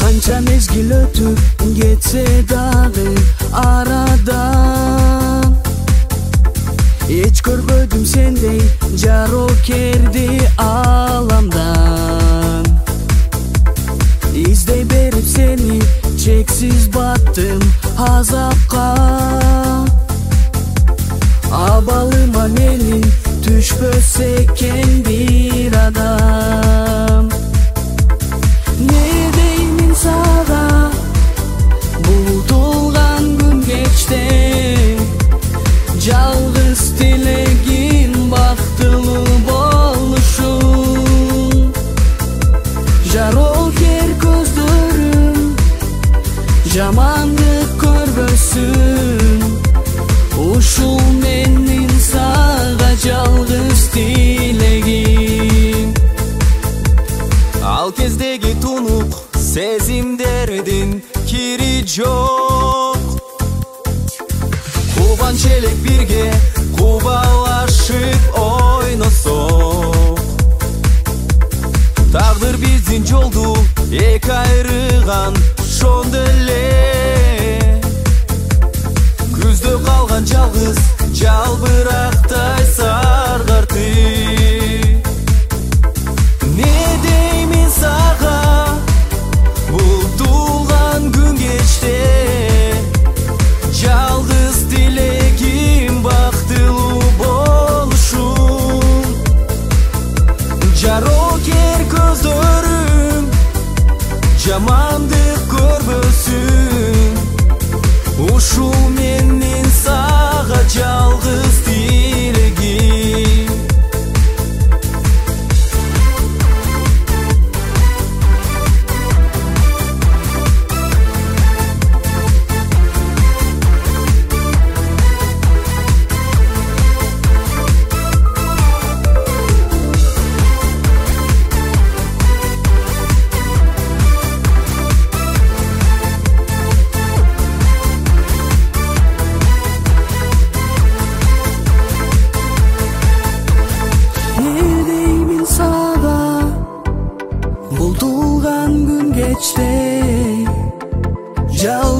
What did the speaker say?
Kança mezgil ötüp geçse dagı aradan, hiç görmedim sendey jarokerdi alamdan. İzdey berip seni çeksiz battım azapka. Abalıma melin düşböseken bir adam. Ne deymin sağa, bulduğun gün geçti. Жалғыз тілегin бақтылы болушun. Жарокер көздөрүм жамандык көрбөсүн. Ушул менин сага жалғыз тілегим. Ал кездеги тунук сезимдердин кири жок. Кубан челек бирге кубалашып ойносок. Тагдыр биздин жолду эки айрыган шондо эле. Күздө калган жалгыз жалбырактай саргарды. Не деймин сага, бул туулган күн кечте. Жалгыз тілегим бактылуу болушун. Жарокер көздөрүм жамандык көрбөсүн. Ушул менин сага жалгыз тилегим. Bulduğun gün geçti.